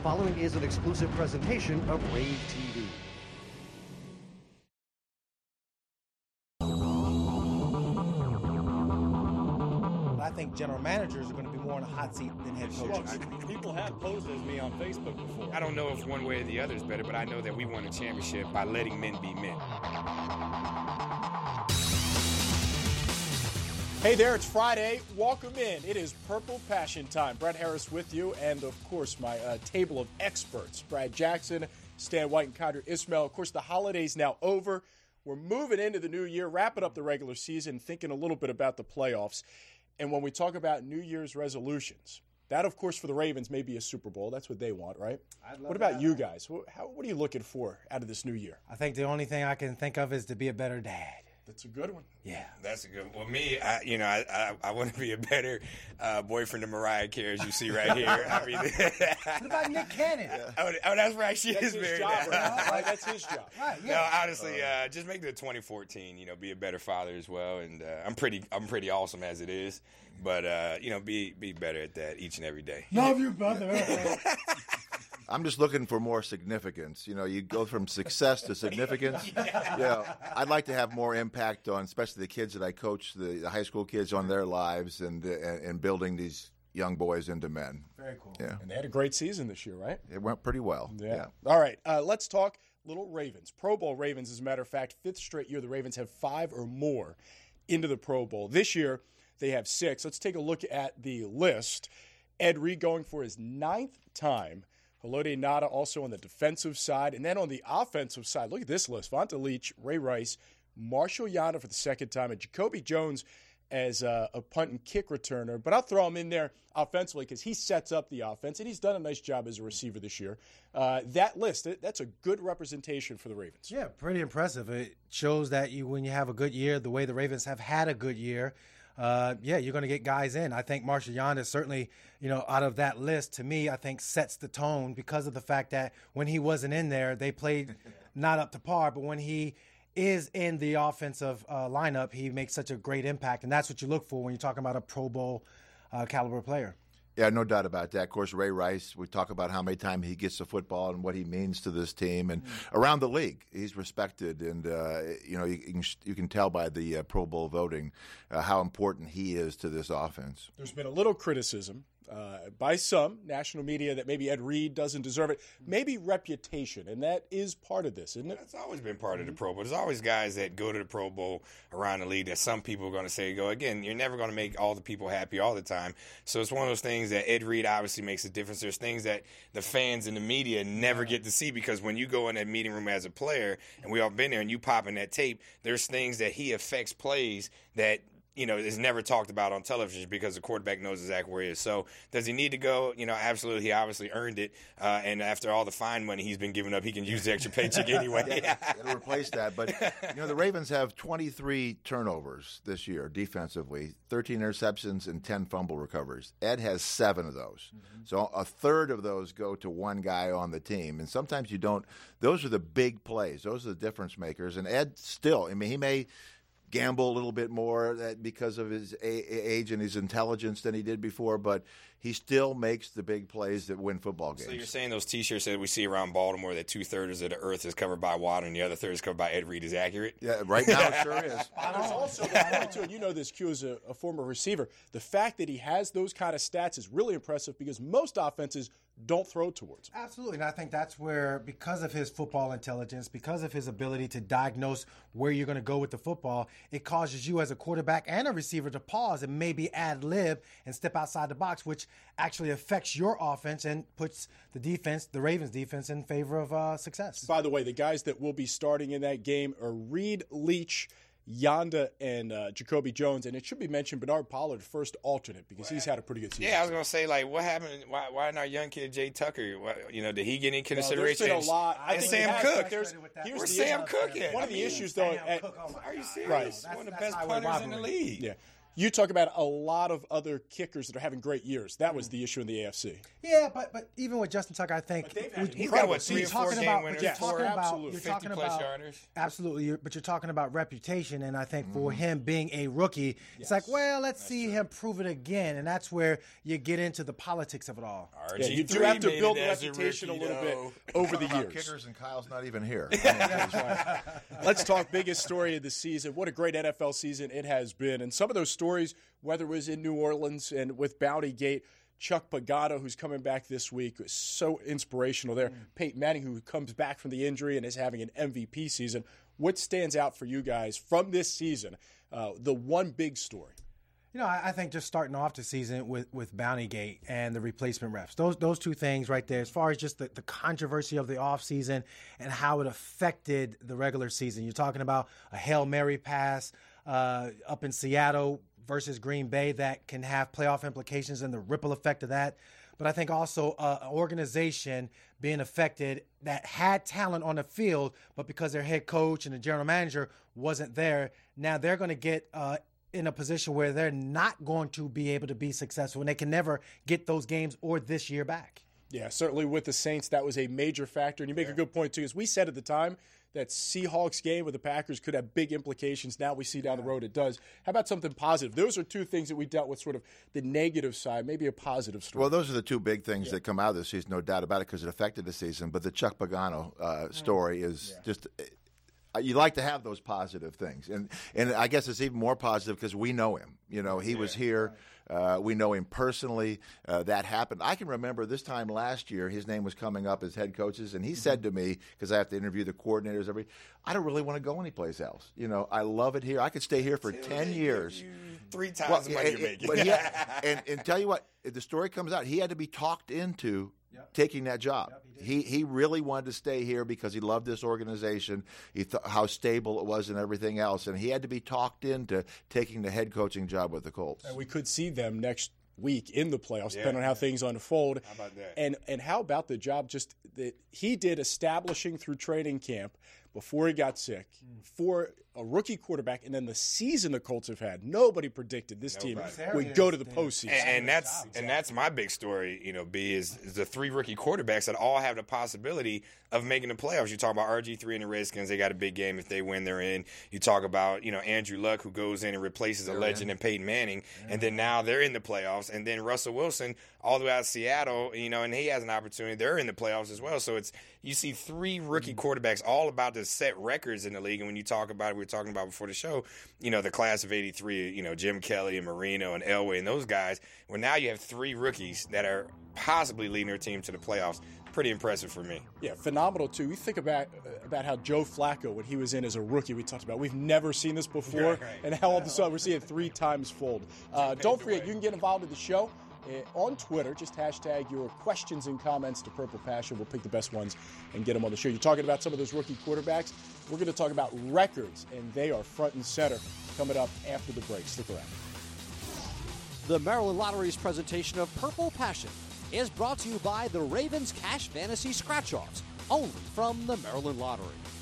following is an exclusive presentation of Rave TV. I think general managers are going to be more in a hot seat than head coaches. People have posed as me on Facebook before. I don't know if one way or the other is better, but I know that we won a championship by letting men be men. Hey there, it's Friday. Welcome in. It is Purple Passion time. Brett Harris with you, and of course, my table of experts. Brad Jackson, Stan White, and Qadry Ismail. Of course, the holiday's now over. We're moving into the new year, wrapping up the regular season, thinking a little bit about the playoffs. And when we talk about New Year's resolutions, that, of course, for the Ravens may be a Super Bowl. That's what they want, right? What about you guys? What are you looking for out of this new year? I think the only thing I can think of is to be a better dad. That's a good one. Yeah. That's a good one. Well, me, I want to be a better boyfriend to Mariah Carey, as you see right here. I mean, what about Nick Cannon? Oh, that's right. She is married. Job, right? That's his job. Right, yeah. No, honestly, just make it 2014. Be a better father as well. And I'm pretty awesome as it is. But be better at that each and every day. Love you, brother. I'm just looking for more significance. You go from success to significance. I'd like to have more impact on, especially the kids that I coach, the high school kids, on their lives and building these young boys into men. Very cool. Yeah. And they had a great season this year, right? It went pretty well. Yeah. All right, let's talk little Ravens. Pro Bowl Ravens, as a matter of fact, fifth straight year the Ravens have 5 or more into the Pro Bowl. This year, they have 6. Let's take a look at the list. Ed Reed going for his 9th time. Haloti Ngata also on the defensive side. And then on the offensive side, look at this list. Vonta Leach, Ray Rice, Marshall Yanda for the 2nd time, and Jacoby Jones as a punt and kick returner. But I'll throw him in there offensively because he sets up the offense, and he's done a nice job as a receiver this year. That list, that's a good representation for the Ravens. Yeah, pretty impressive. It shows that when you have a good year, the way the Ravens have had a good year, you're going to get guys in. I think Marshall Yanda certainly, out of that list, to me, I think sets the tone because of the fact that when he wasn't in there, they played not up to par. But when he is in the offensive lineup, he makes such a great impact. And that's what you look for when you're talking about a Pro Bowl caliber player. Yeah, no doubt about that. Of course, Ray Rice, we talk about how many times he gets the football and what he means to this team. And around the league, he's respected. And, you can tell by the Pro Bowl voting how important he is to this offense. There's been a little criticism by some national media that maybe Ed Reed doesn't deserve it. Maybe reputation, and that is part of this, isn't it? It's always been part of the Pro Bowl. There's always guys that go to the Pro Bowl around the league that some people are going to say, again, you're never going to make all the people happy all the time. So it's one of those things that Ed Reed obviously makes a difference. There's things that the fans and the media never get to see because when you go in that meeting room as a player, and we all been there, and you pop in that tape, there's things that he affects plays that is never talked about on television because the quarterback knows exactly where he is. So does he need to go? Absolutely. He obviously earned it. And after all the fine money he's been giving up, he can use the extra paycheck anyway. It'll replace that. But, the Ravens have 23 turnovers this year defensively, 13 interceptions and 10 fumble recoveries. Ed has 7 of those. Mm-hmm. So a third of those go to one guy on the team. And sometimes you don't. Those are the big plays. Those are the difference makers. And Ed still, he may gamble a little bit more because of his age and his intelligence than he did before, but he still makes the big plays that win football games. So you're saying those T-shirts that we see around Baltimore that 2/3 of the earth is covered by water and the other third is covered by Ed Reed is accurate? Yeah, right now it sure is. There's also the point, too, and you know this, Q, as a former receiver, the fact that he has those kind of stats is really impressive because most offenses don't throw towards him. Absolutely, and I think that's where, because of his football intelligence, because of his ability to diagnose where you're going to go with the football, it causes you as a quarterback and a receiver to pause and maybe ad-lib and step outside the box, which actually affects your offense and puts the Ravens defense, in favor of success. By the way, the guys that will be starting in that game are Reed, Leach, Yanda, and Jacoby Jones. And it should be mentioned, Bernard Pollard, first alternate, because he's had a pretty good season. Yeah, I was going to say, what happened? Why not our young kid, Jay Tucker? Did he get any consideration? There's been a lot. I think Sam Cook. Where's Sam Cook at? One of the issues, though. Are you serious? Right. One of the best punters in the league. Yeah. You talk about a lot of other kickers that are having great years. That was the issue in the AFC. Yeah, but even with Justin Tucker, I think He's got what, 3 or 4 game winners, Yes, you're talking absolutely. about 50-plus yarders. Absolutely, but you're talking about reputation, and I think for him being a rookie, it's like, well, let's see him prove it again, and that's where you get into the politics of it all. Yeah, you do have to build a reputation a little bit over the years. Kickers, and Kyle's not even here. Let's talk biggest story of the season. What a great NFL season it has been. And some of those stories, whether it was in New Orleans and with Bounty Gate, Chuck Pagano, who's coming back this week, was so inspirational there. Peyton Manning, who comes back from the injury and is having an MVP season. What stands out for you guys from this season? The one big story. You know, I think just starting off the season with Bounty Gate and the replacement refs, those two things right there, as far as just the controversy of the offseason and how it affected the regular season. You're talking about a Hail Mary pass up in Seattle versus Green Bay that can have playoff implications and the ripple effect of that. But I think also an organization being affected that had talent on the field, but because their head coach and the general manager wasn't there, now they're going to get in a position where they're not going to be able to be successful, and they can never get those games or this year back. Yeah, certainly with the Saints, that was a major factor. And you make a good point, too. As we said at the time, that Seahawks game with the Packers could have big implications. Now we see down the road it does. How about something positive? Those are two things that we dealt with, sort of the negative side, maybe a positive story. Well, those are the two big things that come out of this season, no doubt about it, because it affected the season. But the Chuck Pagano story is just you like to have those positive things. And I guess it's even more positive because we know him. You know, he was here. We know him personally. That happened. I can remember this time last year, his name was coming up as head coaches, and he said to me, because I have to interview the coordinators I don't really want to go anyplace else. You know, I love it here. I could stay here for 10 years. 3 times the money you're making. But and tell you what, if the story comes out, he had to be talked into taking that job. He really wanted to stay here because he loved this organization. He thought how stable it was and everything else, and he had to be talked into taking the head coaching job with the Colts. And we could see them next week in the playoffs, depending on how things unfold. How about that? And how about the job just that he did establishing through training camp before he got sick for a rookie quarterback, and then the season the Colts have had. Nobody predicted this team would go to the postseason. And that's my big story, you know, B, is the 3 rookie quarterbacks that all have the possibility of making the playoffs. You talk about RG3 and the Redskins, they got a big game. If they win, they're in. You talk about, you know, Andrew Luck, who goes in and replaces a legend in Peyton Manning, and then now they're in the playoffs. And then Russell Wilson, all the way out of Seattle, you know, and he has an opportunity. They're in the playoffs as well. So you see 3 rookie quarterbacks all about to set records in the league. And when you talk about it, we were talking about before the show, you know, the class of 83, you know, Jim Kelly and Marino and Elway and those guys, well, now you have 3 rookies that are possibly leading their team to the playoffs. Pretty impressive for me. Yeah, phenomenal, too. We think about how Joe Flacco, when he was in as a rookie, we talked about, we've never seen this before, and how all of a sudden we're seeing 3 times fold. Don't forget, you can get involved in the show on Twitter. Just hashtag your questions and comments to Purple Passion. We'll pick the best ones and get them on the show. You're talking about some of those rookie quarterbacks. We're going to talk about records, and they are front and center coming up after the break. Stick around. The Maryland Lottery's presentation of Purple Passion is brought to you by the Ravens Cash Fantasy Scratch-Offs, only from the Maryland Lottery.